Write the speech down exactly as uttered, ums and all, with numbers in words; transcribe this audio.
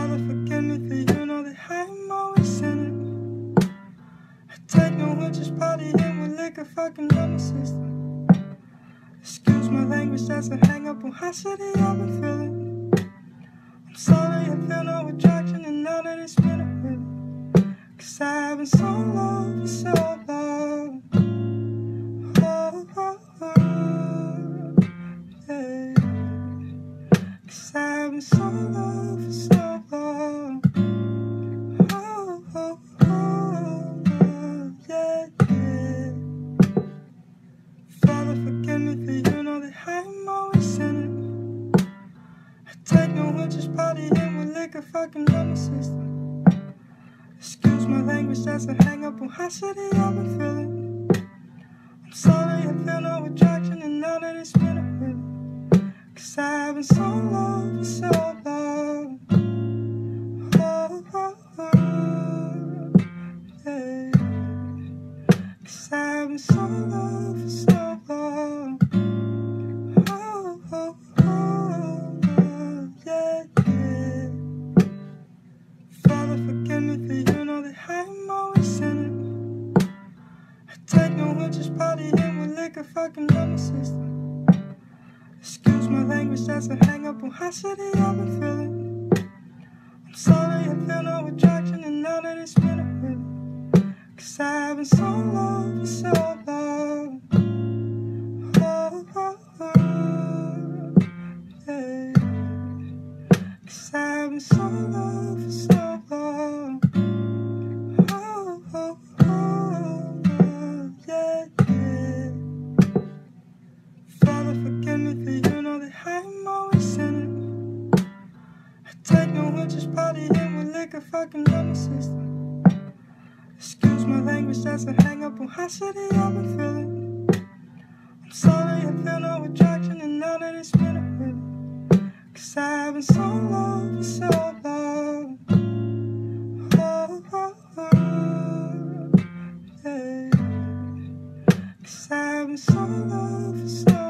Father, forgive me for you know that I'm always sinning. I take no witch's body in with liquor, fucking up my system. Excuse my language, that's a hang up on how shitty I've been feeling. I'm sorry, I feel no attraction, and now that it's been a minute, cause I've been so low for so long. Oh, oh, oh, yeah. Cause I've been so low for so long. Oh, oh, oh, oh, yeah, yeah. Father, forgive me for you know that I'm always sinning. I take no witch's body in with liquor, fucking up my system. Excuse my language, that's a hang up on how shitty I've been feeling. I'm sorry, I feel no attraction, and now that it's been a minute, cause I've been so low for so long. Oh, oh, oh, yeah. Cause I've been so low for so long. Oh, oh, oh, oh, yeah, yeah. Father, forgive me for you know that I'm always sinning. I take no witch's body in with liquor, fucking up my system. Excuse my language, that's a hang up on how shitty I've been feeling. I'm sorry, I feel no attraction, and now that it's been a minute, cause I've been so low for so long. Oh, oh, oh, yeah. Cause I've been so low for so long. Oh, oh, oh, oh, yeah, yeah. Father, forgive me for you know that I'm always sinning. I take no witch's body in with liquor, fucking up my system. Excuse my language, that's a hang up on how shitty I've been feeling. I'm sorry, I feel no attraction, and now that it's been a minute, cause I've been so low for so long. Oh, oh, oh, yeah. Cause I've been so low for so long.